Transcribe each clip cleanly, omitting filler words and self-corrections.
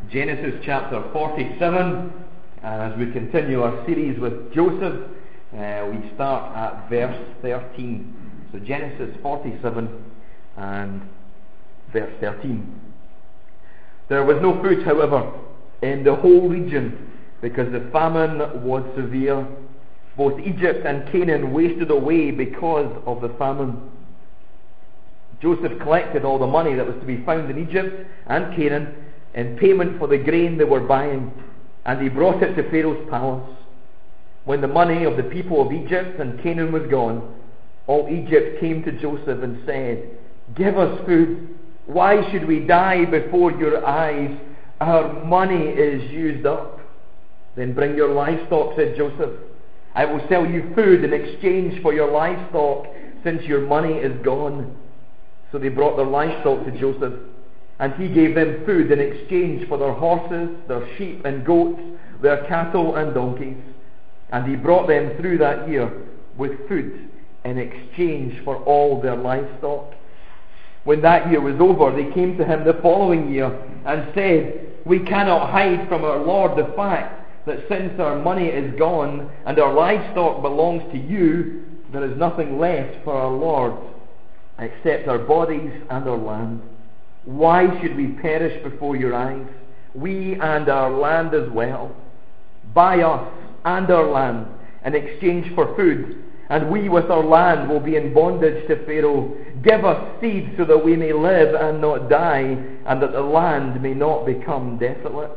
Genesis chapter 47, and as we continue our series with Joseph, we start at verse 13. So Genesis 47 and verse 13. There was no food, however, in the whole region, because the famine was severe. Both Egypt and Canaan wasted away because of the famine. Joseph collected all the money that was to be found in Egypt and Canaan in payment for the grain they were buying, and he brought it to Pharaoh's palace. When the money of the people of Egypt and Canaan was gone, all Egypt came to Joseph and said, "Give us food. Why should we die before your eyes? Our money is used up." "Then bring your livestock," said Joseph. "I will sell you food in exchange for your livestock, since your money is gone." So they brought their livestock to Joseph, and he gave them food in exchange for their horses, their sheep and goats, their cattle and donkeys. And he brought them through that year with food in exchange for all their livestock. When that year was over, they came to him the following year and said, "We cannot hide from our Lord the fact that since our money is gone and our livestock belongs to you, there is nothing left for our Lord except our bodies and our land. Why should we perish before your eyes, we and our land as well? Buy us and our land in exchange for food, and we with our land will be in bondage to Pharaoh. Give us seed so that we may live and not die, and that the land may not become desolate."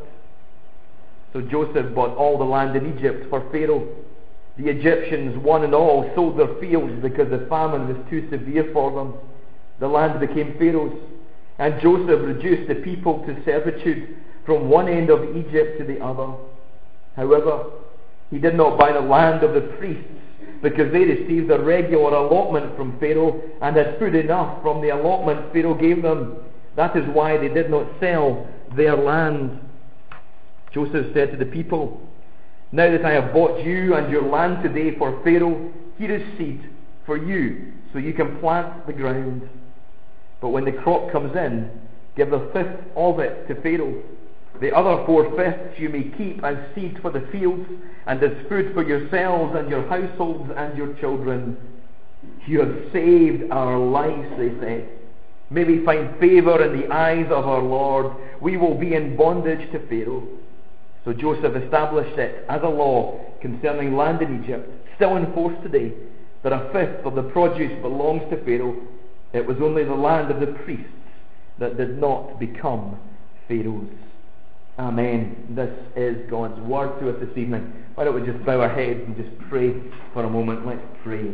So Joseph bought all the land in Egypt for Pharaoh. The Egyptians, one and all, sold their fields because the famine was too severe for them. The land became Pharaoh's, and Joseph reduced the people to servitude from one end of Egypt to the other. However, he did not buy the land of the priests, because they received a regular allotment from Pharaoh and had food enough from the allotment Pharaoh gave them. That is why they did not sell their land. Joseph said to the people, "Now that I have bought you and your land today for Pharaoh, here is seed for you, so you can plant the ground. But when the crop comes in, give the fifth of it to Pharaoh. The other 4/5 you may keep as seed for the fields and as food for yourselves and your households and your children." "You have saved our lives," they said. "May we find favor in the eyes of our Lord. We will be in bondage to Pharaoh." So Joseph established it as a law concerning land in Egypt, still in force today, that 1/5 of the produce belongs to Pharaoh. It was only the land of the priests that did not become Pharaoh's. Amen. This is God's word to us this evening. Why don't we just bow our heads and just pray for a moment? Let's pray.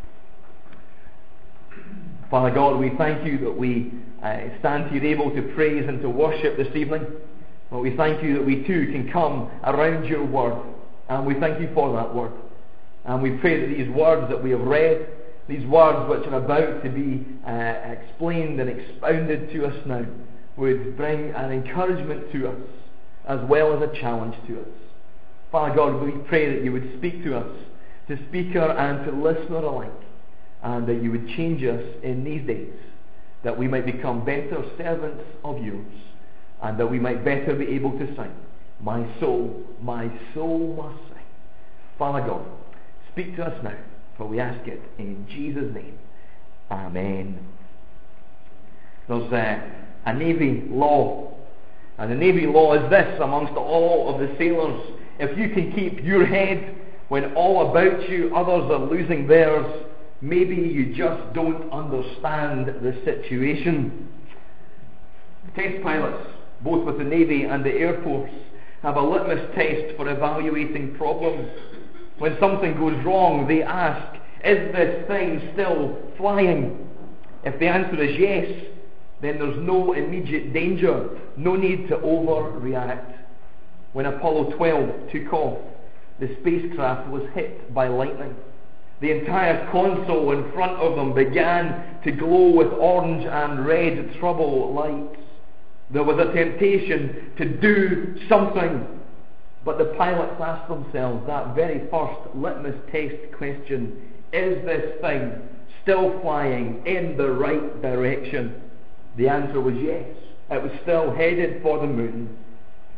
Father God, we thank you that we stand here able to praise and to worship this evening. Well, we thank you that we too can come around your word, and we thank you for that word. And we pray that these words that we have read, these words which are about to be explained and expounded to us now, would bring an encouragement to us as well as a challenge to us. Father God, we pray that you would speak to us, to speaker and to listener alike, and that you would change us in these days, that we might become better servants of yours, and that we might better be able to sing, my soul must sing." Father God, speak to us now, for we ask it in Jesus' name. Amen. There's a Navy law, and the Navy law is this amongst all of the sailors: if you can keep your head when all about you others are losing theirs, maybe you just don't understand the situation. Test pilots, both with the Navy and the Air Force, have a litmus test for evaluating problems. When something goes wrong, they ask, "Is this thing still flying?" If the answer is yes, then there's no immediate danger, no need to overreact. When Apollo 12 took off, the spacecraft was hit by lightning. The entire console in front of them began to glow with orange and red trouble lights. There was a temptation to do something, but the pilots asked themselves that very first litmus test question: is this thing still flying in the right direction? The answer was yes. It was still headed for the moon.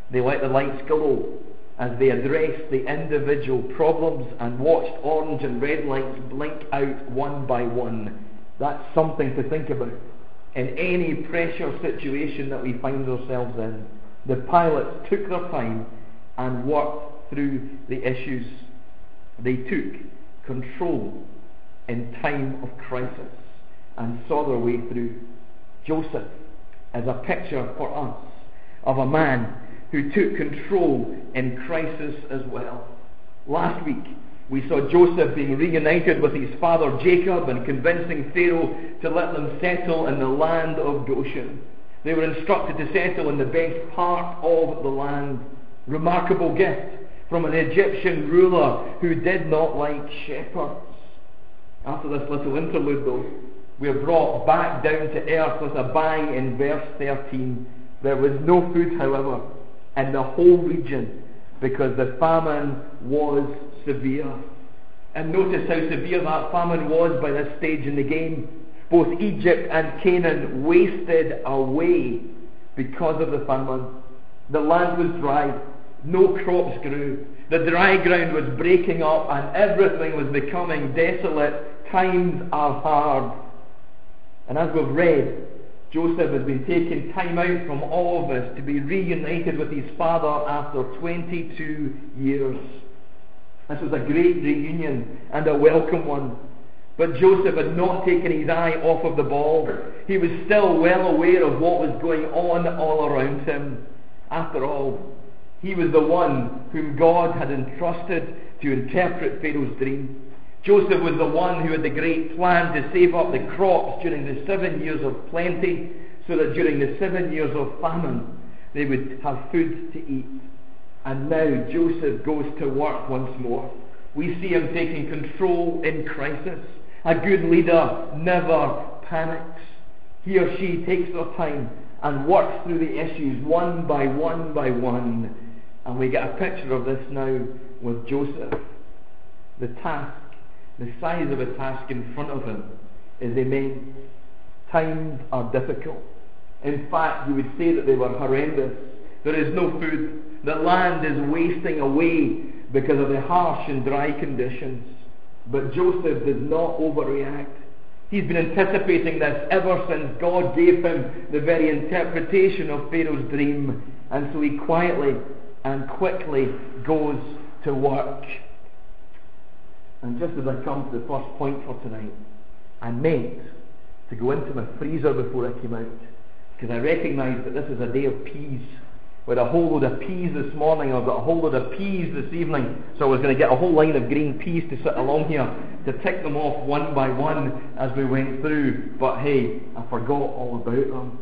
They let the lights glow as they addressed the individual problems and watched orange and red lights blink out one by one. That's something to think about. In any pressure situation that we find ourselves in, the pilots took their time and worked through the issues. They took control in time of crisis and saw their way through. Joseph is a picture for us of a man who took control in crisis as well. Last week we saw Joseph being reunited with his father Jacob and convincing Pharaoh to let them settle in the land of Goshen. They were instructed to settle in the best part of the land. Remarkable gift from an Egyptian ruler who did not like shepherds. After this little interlude though, we are brought back down to earth with a bang in verse 13. There was no food, however, in the whole region because the famine was severe. And notice how severe that famine was by this stage in the game. Both Egypt and Canaan wasted away because of the famine. The land was dry, no crops grew, the dry ground was breaking up and everything was becoming desolate. Times are hard. And as we've read, Joseph has been taking time out from all of this to be reunited with his father after 22 years. This was a great reunion and a welcome one. But Joseph had not taken his eye off of the ball. He was still well aware of what was going on all around him. After all, he was the one whom God had entrusted to interpret Pharaoh's dream. Joseph was the one who had the great plan to save up the crops during the 7 years of plenty, so that during the 7 years of famine they would have food to eat. And now Joseph goes to work once more. We see him taking control in crisis. A good leader never panics. He or she takes their time and works through the issues one by one by one. And we get a picture of this now with Joseph. The size of a task in front of him is immense. Times are difficult. In fact, you would say that they were horrendous. There is no food. The land is wasting away because of the harsh and dry conditions. But Joseph does not overreact. He's been anticipating this ever since God gave him the very interpretation of Pharaoh's dream. And so he quietly and quickly goes to work. And just as I come to the first point for tonight, I meant to go into my freezer before I came out, because I recognise that this is a day of peas. We had a whole load of peas this morning, I've got a whole load of peas this evening, so I was going to get a whole line of green peas to sit along here, to tick them off one by one as we went through, but hey, I forgot all about them.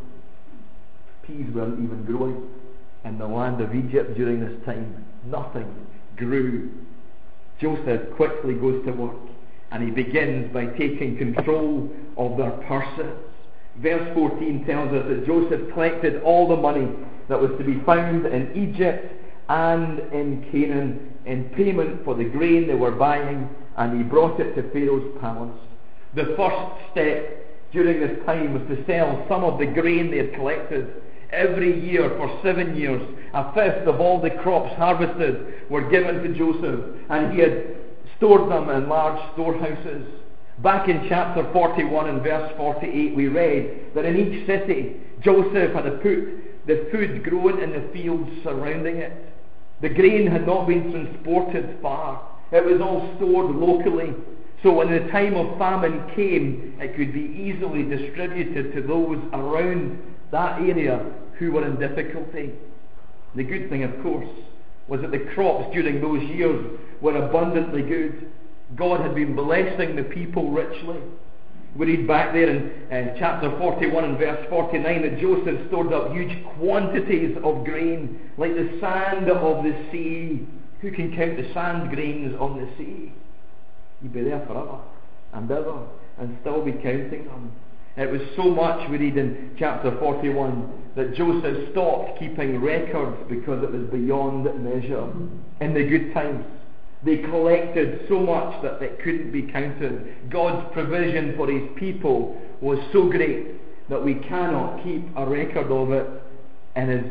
Peas weren't even growing in the land of Egypt during this time. Nothing grew. Joseph quickly goes to work, and he begins by taking control of their purses. Verse 14 tells us that Joseph collected all the money that was to be found in Egypt and in Canaan in payment for the grain they were buying, and he brought it to Pharaoh's palace. The first step during this time was to sell some of the grain they had collected. Every year for 7 years, a fifth of all the crops harvested were given to Joseph, and he had stored them in large storehouses. Back in chapter 41 and verse 48 we read that in each city Joseph had put the food grown in the fields surrounding it. The grain had not been transported far. It was all stored locally, so when the time of famine came, it could be easily distributed to those around that area who were in difficulty. The good thing, of course, was that the crops during those years were abundantly good. God had been blessing the people richly. We read back there in chapter 41 and verse 49 that Joseph stored up huge quantities of grain, like the sand of the sea. Who can count the sand grains on the sea? You'd be there forever and ever and still be counting them. It was so much, we read in chapter 41, that Joseph stopped keeping records because it was beyond measure. In the good times, they collected so much that it couldn't be counted. God's provision for his people was so great that we cannot keep a record of it. In his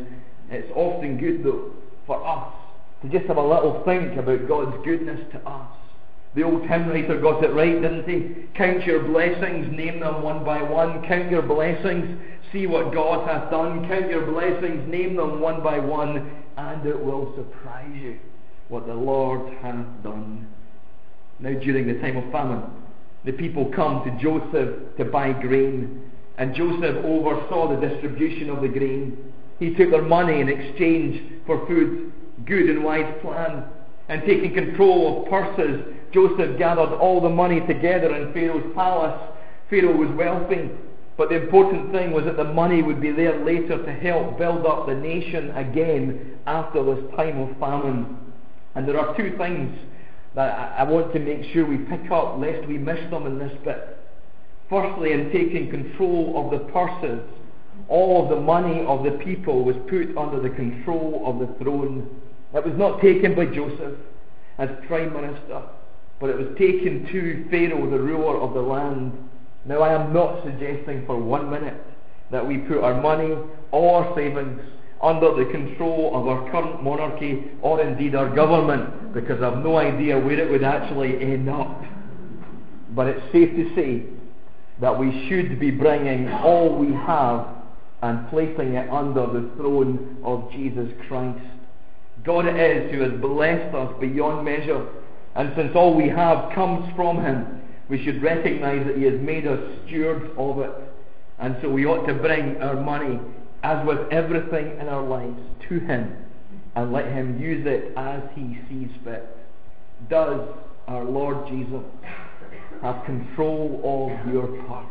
It's often good, though, for us to just have a little think about God's goodness to us. The old hymn writer got it right, didn't he? Count your blessings, name them one by one. Count your blessings, see what God hath done. Count your blessings, name them one by one, and it will surprise you what the Lord hath done. Now during the time of famine, the people come to Joseph to buy grain, and Joseph oversaw the distribution of the grain. He took their money in exchange for food. Good and wise plan. And taking control of purses, Joseph gathered all the money together in Pharaoh's palace. Pharaoh was wealthy, but the important thing was that the money would be there later to help build up the nation again after this time of famine. And there are two things that I want to make sure we pick up, lest we miss them in this bit. Firstly, in taking control of the purses, all of the money of the people was put under the control of the throne. It was not taken by Joseph as Prime Minister, but it was taken to Pharaoh, the ruler of the land. Now, I am not suggesting for 1 minute that we put our money or savings under the control of our current monarchy or indeed our government, because I have no idea where it would actually end up. But it's safe to say that we should be bringing all we have and placing it under the throne of Jesus Christ. God it is who has blessed us beyond measure, and since all we have comes from Him, we should recognize that He has made us stewards of it. And so we ought to bring our money, as with everything in our lives, to Him and let Him use it as He sees fit. Does our Lord Jesus have control of your purse?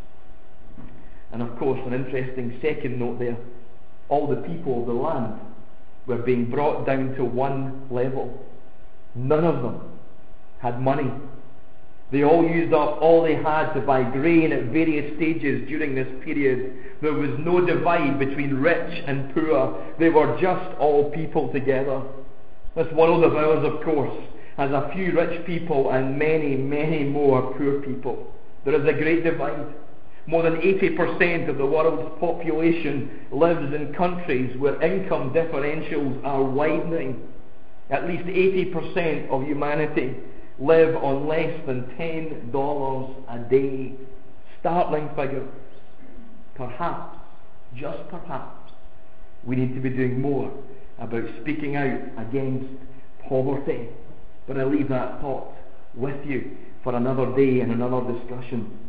And of course, an interesting second note there, all the people of the land were being brought down to one level. None of them had money. They all used up all they had to buy grain at various stages during this period. There was no divide between rich and poor. They were just all people together. This world of ours, of course, has a few rich people and many, many more poor people. There is a great divide. More than 80% of the world's population lives in countries where income differentials are widening. At least 80% of humanity live on less than $10 a day. Startling figures. Perhaps, just perhaps, we need to be doing more about speaking out against poverty. But I leave that thought with you for another day and another discussion.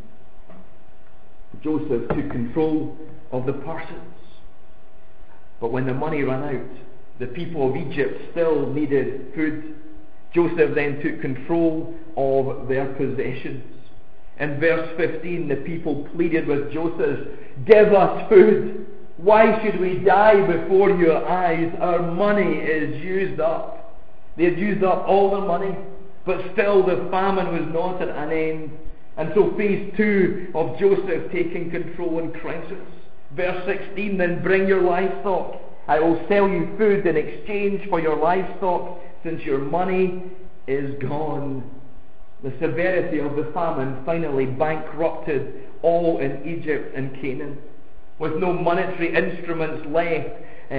Joseph took control of the purses. But when the money ran out, the people of Egypt still needed food. Joseph then took control of their possessions. In verse 15, the people pleaded with Joseph, "Give us food. Why should we die before your eyes? Our money is used up." They had used up all their money, but still the famine was not at an end. And so phase 2 of Joseph taking control in crisis. Verse 16, "Then bring your livestock. I will sell you food in exchange for your livestock, since your money is gone." The severity of the famine finally bankrupted all in Egypt and Canaan. With no monetary instruments left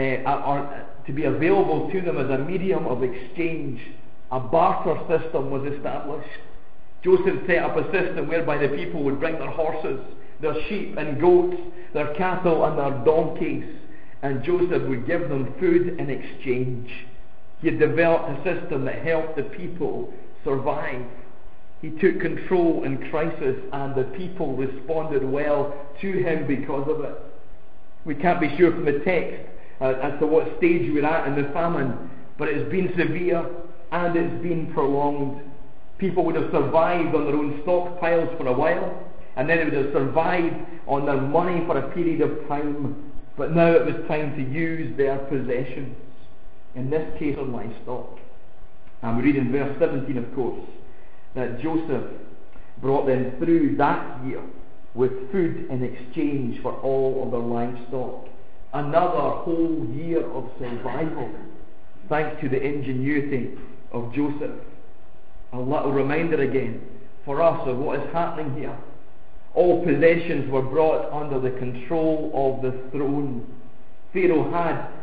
to be available to them as a medium of exchange, a barter system was established. Joseph set up a system whereby the people would bring their horses, their sheep and goats, their cattle and their donkeys, and Joseph would give them food in exchange. He had developed a system that helped the people survive. He took control in crisis, and the people responded well to him because of it. We can't be sure from the text as to what stage we're at in the famine, but it's been severe and it's been prolonged. People would have survived on their own stockpiles for a while, and then they would have survived on their money for a period of time, but now it was time to use their possessions, in this case on livestock. And we read in verse 17, of course, that Joseph brought them through that year with food in exchange for all of their livestock. Another whole year of survival, thanks to the ingenuity of Joseph. A little reminder again for us of what is happening here. All possessions were brought under the control of the throne. Pharaoh had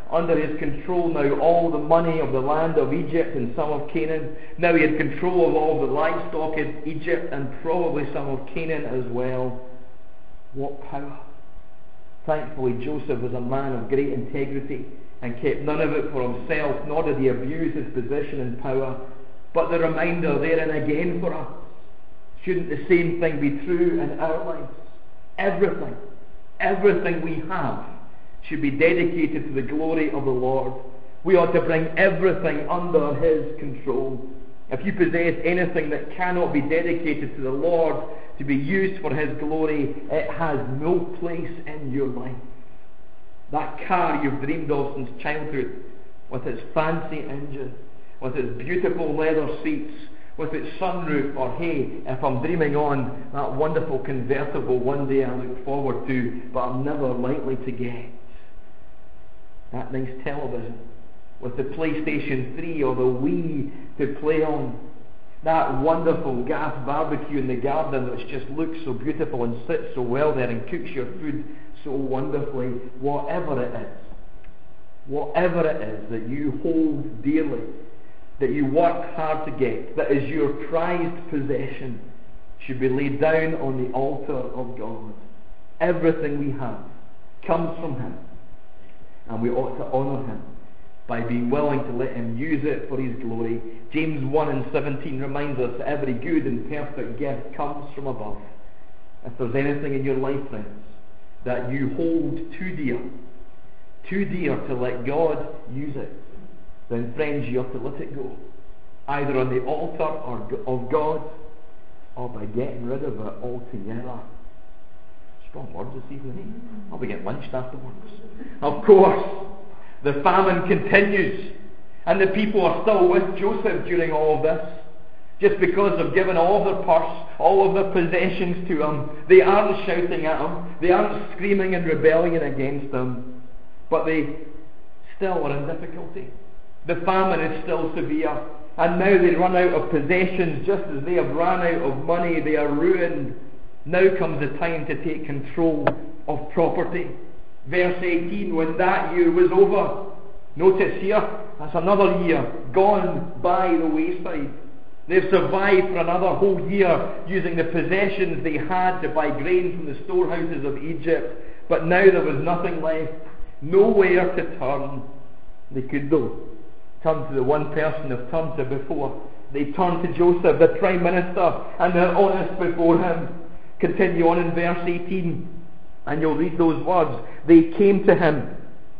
under his control now all the money of the land of Egypt and some of Canaan. Now he had control of all the livestock in Egypt and probably some of Canaan as well. What power! Thankfully, Joseph was a man of great integrity and kept none of it for himself, nor did he abuse his position and power. But the reminder therein again for us, shouldn't the same thing be true in our lives? Everything we have should be dedicated to the glory of the Lord. We ought to bring everything under his control. If you possess anything that cannot be dedicated to the Lord to be used for his glory, it has no place in your life. That car you've dreamed of since childhood, with its fancy engine, with its beautiful leather seats, with its sunroof, or hey, if I'm dreaming on, that wonderful convertible one day I look forward to, but I'm never likely to get. That nice television, with the PlayStation 3 or the Wii to play on. That wonderful gas barbecue in the garden which just looks so beautiful and sits so well there and cooks your food so wonderfully. Whatever it is that you hold dearly, that you work hard to get, that is your prized possession, should be laid down on the altar of God. Everything we have comes from him, and we ought to honour him by being willing to let him use it for his glory. James 1:17 reminds us that every good and perfect gift comes from above. If there's anything in your life, friends, that you hold too dear to let God use it, then friends, you have to let it go, either on the altar of God or by getting rid of it altogether. Strong words this evening. I'll be getting lynched afterwards. Of course, the famine continues, and the people are still with Joseph during all of this. Just because they've given all of their purse, all of their possessions to him, they aren't shouting at him, they aren't screaming in rebellion against him, but they still are in difficulty. The famine is still severe, and now they run out of possessions just as they have run out of money. They are ruined. Now comes the time to take control of property. Verse 18, when that year was over, notice here, that's another year gone by the wayside. They've survived for another whole year using the possessions they had to buy grain from the storehouses of Egypt, but now there was nothing left, nowhere to turn. They could though turn to the one person they've turned to before. They turned to Joseph, the Prime Minister, and they're honest before him. Continue on in verse 18, and you'll read those words. They came to him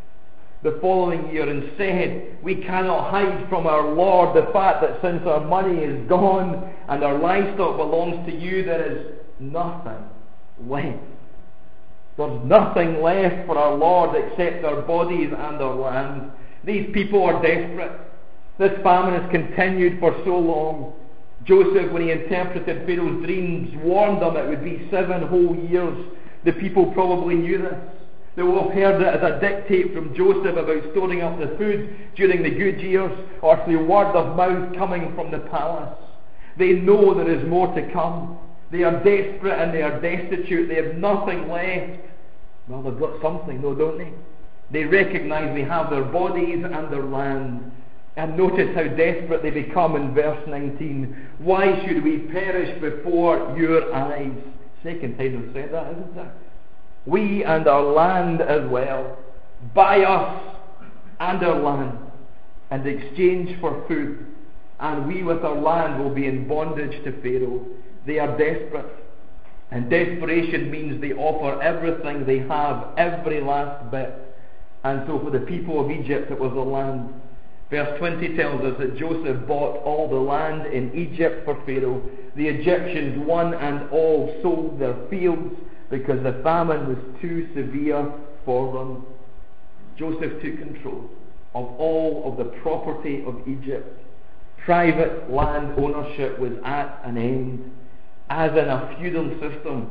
the following year and said, we cannot hide from our Lord the fact that since our money is gone and our livestock belongs to you, there is nothing left. There's nothing left for our Lord except our bodies and our land. These people are desperate. This famine has continued for so long. Joseph, when he interpreted Pharaoh's dreams, warned them it would be 7 whole years. The people probably knew this. They will have heard it as a dictate from Joseph about storing up the food during the good years, or through word of mouth coming from the palace. They know there is more to come. They are desperate and they are destitute. They have nothing left. Well, they've got something though, don't they? They recognise they have their bodies and their land. And notice how desperate they become in verse 19. Why should we perish before your eyes? Second time they've said that, isn't it? We and our land as well. Buy us and our land in exchange for food, and we with our land will be in bondage to Pharaoh. They are desperate, and desperation means they offer everything they have, every last bit. And so for the people of Egypt it was the land. Verse 20 tells us that Joseph bought all the land in Egypt for Pharaoh. The Egyptians, one and all, sold their fields because the famine was too severe for them. Joseph took control of all of the property of Egypt. Private land ownership was at an end. As in a feudal system,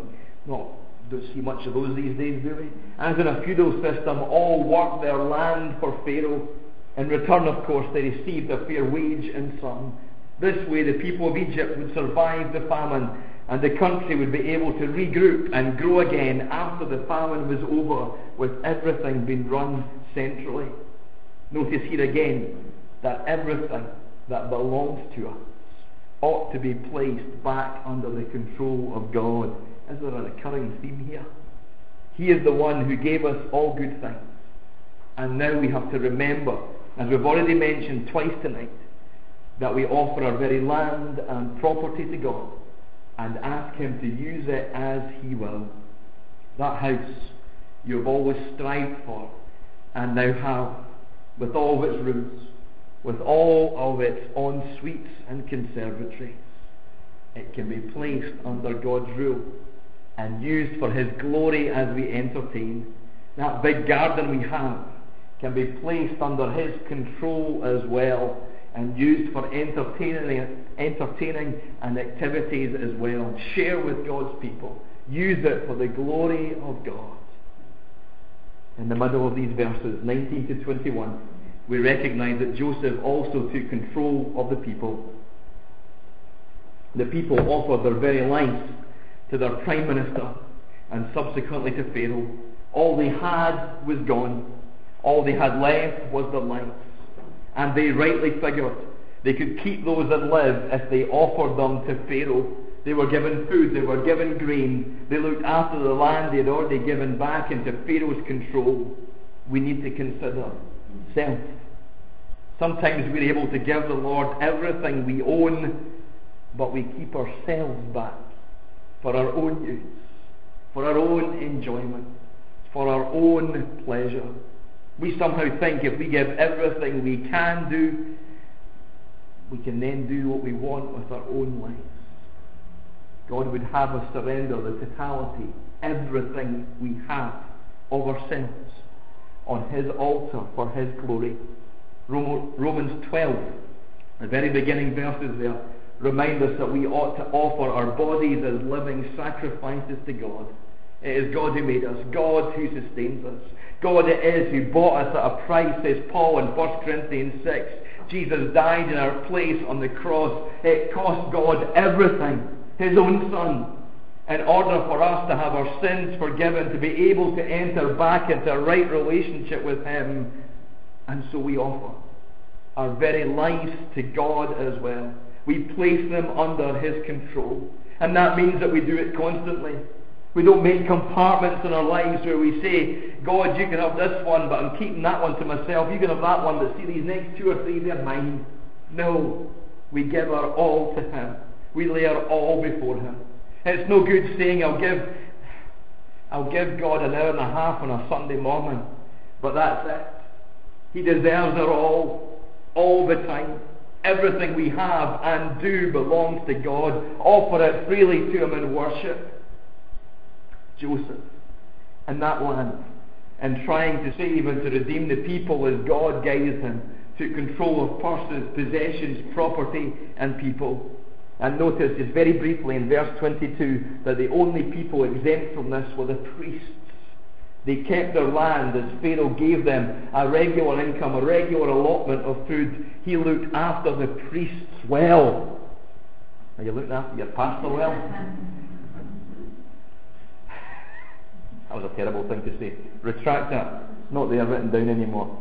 don't see much of those these days, do we? As in a feudal system, all worked their land for Pharaoh. In return, of course, they received a fair wage in some. This way, the people of Egypt would survive the famine, and the country would be able to regroup and grow again after the famine was over, with everything being run centrally. Notice here again that everything that belongs to us ought to be placed back under the control of God. Is there a recurring theme here? He is the one who gave us all good things. And now we have to remember, as we've already mentioned twice tonight, that we offer our very land and property to God and ask Him to use it as He will. That house you have always strived for and now have, with all of its rooms, with all of its en-suites and conservatories, it can be placed under God's rule and used for His glory as we entertain. That big garden we have can be placed under His control as well and used for entertaining and activities as well. Share with God's people. Use it for the glory of God. In the middle of these verses, 19 to 21, we recognize that Joseph also took control of the people. The people offered their very lives to their prime minister and subsequently to Pharaoh. All they had was gone. All they had left was their lives. And they rightly figured they could keep those that live if they offered them to Pharaoh. They were given food, they were given grain, they looked after the land they had already given back into Pharaoh's control. We need to consider self. Sometimes we're able to give the Lord everything we own, but we keep ourselves back for our own use, for our own enjoyment, for our own pleasure. We somehow think if we give everything we can do, we can then do what we want with our own lives. God would have us surrender the totality, everything we have of ourselves on His altar for His glory. Romans 12, the very beginning verses there, remind us that we ought to offer our bodies as living sacrifices to God. It is God who made us, God who sustains us. God it is who bought us at a price, says Paul in 1 Corinthians 6. Jesus died in our place on the cross. It cost God everything, His own Son, in order for us to have our sins forgiven, to be able to enter back into a right relationship with Him. And so we offer our very lives to God as well. We place them under His control. And that means that we do it constantly. We don't make compartments in our lives where we say, God, you can have this one, but I'm keeping that one to myself. You can have that one, but see, these next 2 or 3, they're mine. No, we give our all to Him. We lay our all before Him. It's no good saying, I'll give God an hour and a half on a Sunday morning, but that's it. He deserves our all the time. Everything we have and do belongs to God. Offer it freely to Him in worship. Joseph, in that land, and trying to save and to redeem the people as God guided him, took control of purses, possessions, property, and people. And notice just very briefly in verse 22 that the only people exempt from this were the priests. They kept their land as Pharaoh gave them a regular income, a regular allotment of food. He looked after the priests well. Are you looking after your pastor well? That was a terrible thing to say. Retract that. It's not there written down anymore.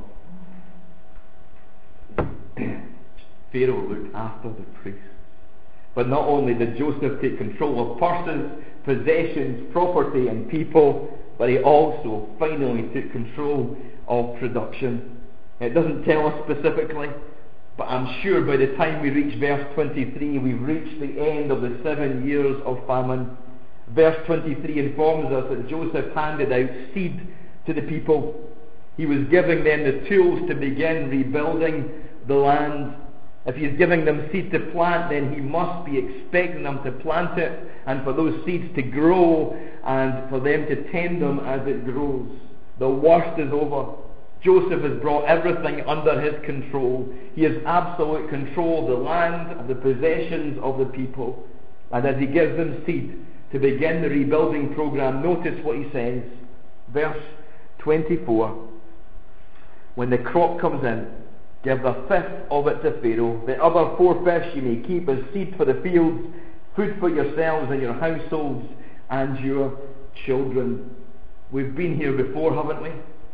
Pharaoh looked after the priests. But not only did Joseph take control of purses, possessions, property and people, but he also finally took control of production. It doesn't tell us specifically, but I'm sure by the time we reach verse 23, we've reached the end of the 7 years of famine. Verse 23 informs us that Joseph handed out seed to the people. He was giving them the tools to begin rebuilding the land. If he's giving them seed to plant, then he must be expecting them to plant it and for those seeds to grow and for them to tend them as it grows. The worst is over. Joseph has brought everything under his control. He has absolute control of the land, of the possessions of the people. And as he gives them seed to begin the rebuilding program, notice what he says. Verse 24. When the crop comes in, give the fifth of it to Pharaoh. The other 4/5 you may keep as seed for the fields, food for yourselves and your households and your children. We've been here before, haven't we?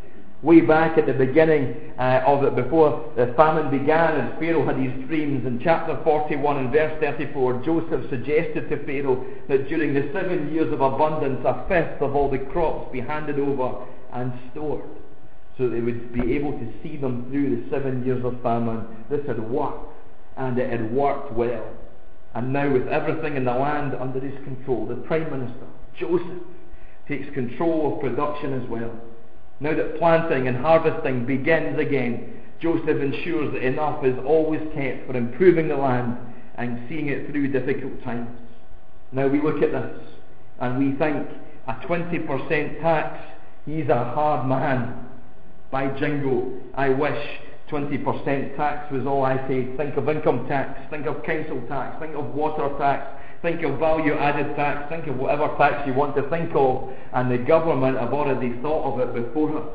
Way back at the beginning of it, before the famine began and Pharaoh had these dreams, in chapter 41 and verse 34, Joseph suggested to Pharaoh that during the 7 years of abundance, a fifth of all the crops be handed over and stored, so that they would be able to see them through the 7 years of famine. This had worked, and it had worked well. And now, with everything in the land under his control, the Prime Minister, Joseph, takes control of production as well. Now that planting and harvesting begins again, Joseph ensures that enough is always kept for improving the land and seeing it through difficult times. Now we look at this and we think, a 20% tax, he's a hard man. By jingo, I wish 20% tax was all I paid. Think of income tax, think of council tax, think of water tax, think of value added tax, think of whatever tax you want to think of, and the government have already thought of it before us.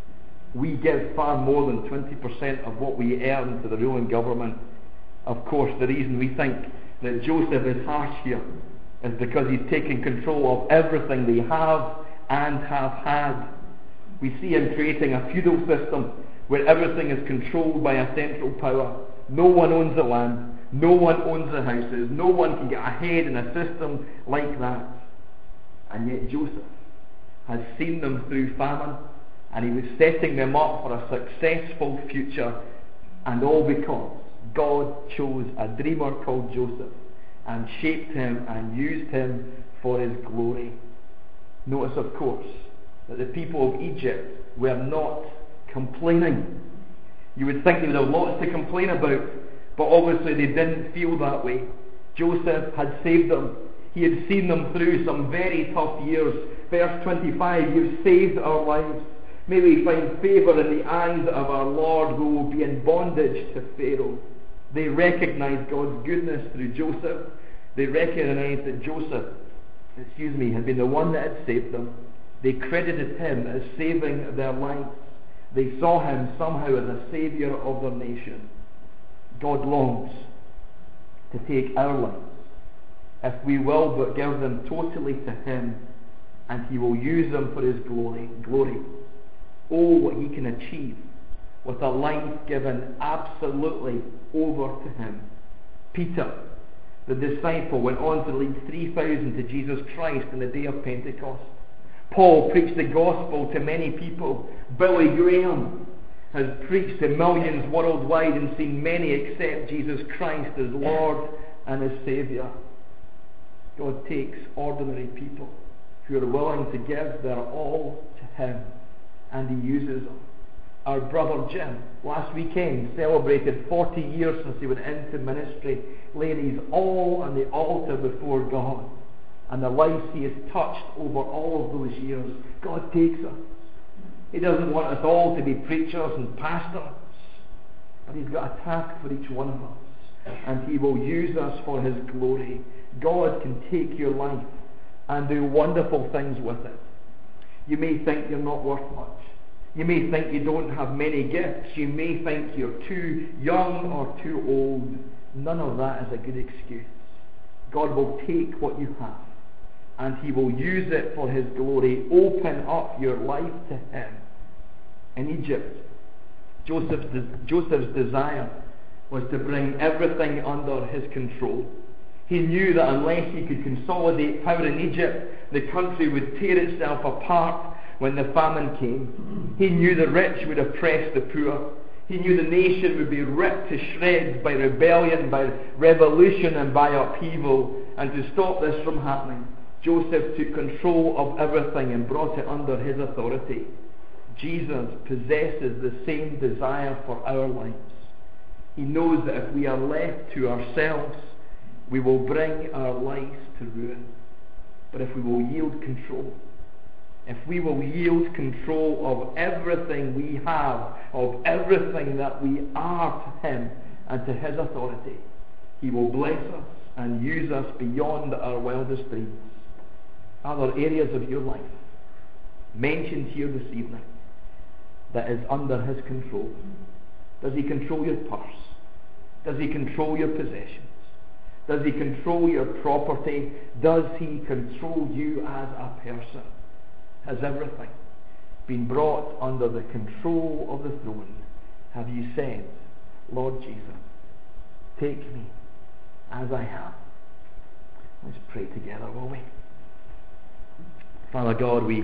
We give far more than 20% of what we earn to the ruling government. Of course, the reason we think that Joseph is harsh here is because he's taking control of everything they have and have had. We see him creating a feudal system where everything is controlled by a central power. No one owns the land, no one owns the houses, no one can get ahead in a system like that. And yet Joseph has seen them through famine, and he was setting them up for a successful future, and all because God chose a dreamer called Joseph and shaped him and used him for his glory. Notice, of course, that the people of Egypt were not complaining. You would think they would have lots to complain about, but obviously they didn't feel that way. Joseph had saved them. He had seen them through some very tough years. Verse 25, you've saved our lives. May we find favour in the eyes of our Lord, who will be in bondage to Pharaoh. They recognized God's goodness through Joseph. They recognized that Joseph, had been the one that had saved them. They credited him as saving their lives. They saw him somehow as a saviour of their nation. God longs to take our lives, if we will but give them totally to him, and he will use them for his glory. Oh, what he can achieve with a life given absolutely over to him. Peter, the disciple, went on to lead 3,000 to Jesus Christ on the day of Pentecost. Paul preached the gospel to many people. Billy Graham has preached to millions worldwide and seen many accept Jesus Christ as Lord and as Saviour. God takes ordinary people who are willing to give their all to him, and he uses them. Our brother Jim, last weekend, celebrated 40 years since he went into ministry, laying his all on the altar before God. And the lives he has touched over all of those years. God takes us. He doesn't want us all to be preachers and pastors, but he's got a task for each one of us, and he will use us for his glory. God can take your life and do wonderful things with it. You may think you're not worth much. You may think you don't have many gifts. You may think you're too young or too old. None of that is a good excuse. God will take what you have, and he will use it for his glory. Open up your life to him. In Egypt, Joseph's desire was to bring everything under his control. He knew that unless he could consolidate power in Egypt, the country would tear itself apart when the famine came. He knew the rich would oppress the poor. He knew the nation would be ripped to shreds by rebellion, by revolution, and by upheaval. And to stop this from happening, Joseph took control of everything and brought it under his authority. Jesus possesses the same desire for our lives. He knows that if we are left to ourselves, we will bring our lives to ruin. But if we will yield control, if we will yield control of everything we have, of everything that we are to him and to his authority, he will bless us and use us beyond our wildest dreams. Are there areas of your life mentioned here this evening that is under his control? Does he control your purse? Does he control your possessions? Does he control your property? Does he control you as a person? Has everything been brought under the control of the throne, have you said, Lord Jesus, take me as I am. Let's pray together, will we? Father God, we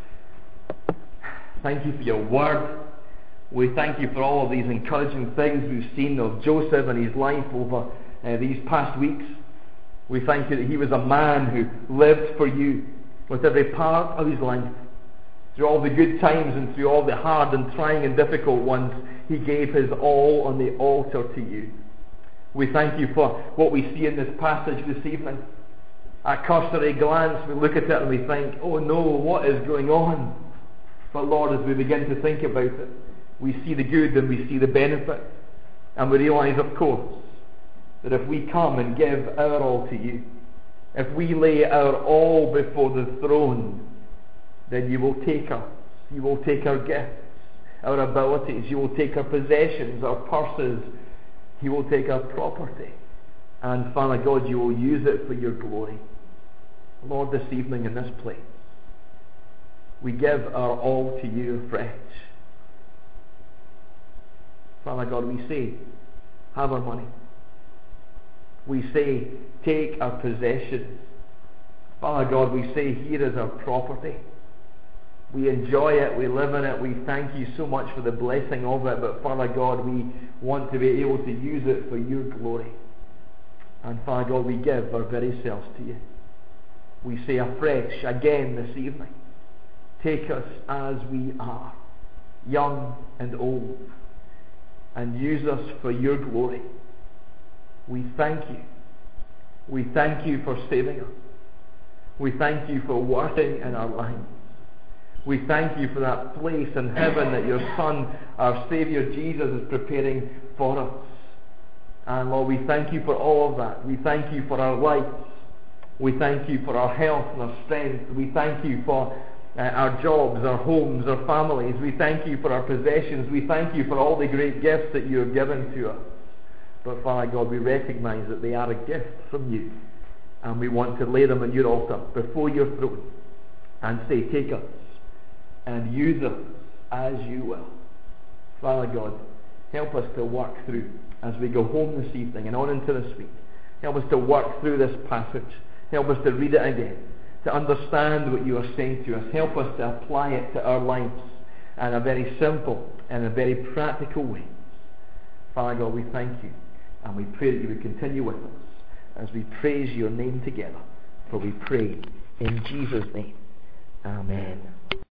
thank you for your word. We thank you for all of these encouraging things we've seen of Joseph and his life over these past weeks. We thank you that he was a man who lived for you with every part of his life. Through all the good times and through all the hard and trying and difficult ones, he gave his all on the altar to you. We thank you for what we see in this passage this evening. At cursory glance, we look at it and we think, oh no, what is going on? But Lord, as we begin to think about it, we see the good and we see the benefit. And we realize, of course, that if we come and give our all to you, if we lay our all before the throne, then you will take us. You will take our gifts, our abilities. You will take our possessions, our purses. You will take our property. And Father God, you will use it for your glory. Lord, this evening in this place, we give our all to you afresh. Father God, we say, have our money. We say, take our possessions. Father God, we say, here is our property. We enjoy it, we live in it, we thank you so much for the blessing of it, but Father God, we want to be able to use it for your glory. And Father God, we give our very selves to you. We say afresh, again this evening, take us as we are, young and old, and use us for your glory. We thank you. We thank you for saving us. We thank you for working in our lives. We thank you for that place in heaven that your Son, our Saviour Jesus, is preparing for us. And Lord, we thank you for all of that. We thank you for our lives. We thank you for our health and our strength. We thank you for our jobs, our homes, our families. We thank you for our possessions. We thank you for all the great gifts that you have given to us. But Father God, we recognize that they are a gift from you. And we want to lay them on your altar, before your throne, and say, take us and use us as you will. Father God, help us to work through, as we go home this evening and on into this week, help us to work through this passage. Help us to read it again, to understand what you are saying to us. Help us to apply it to our lives in a very simple and a very practical way. Father God, we thank you, and we pray that you would continue with us as we praise your name together. For we pray in Jesus' name. Amen.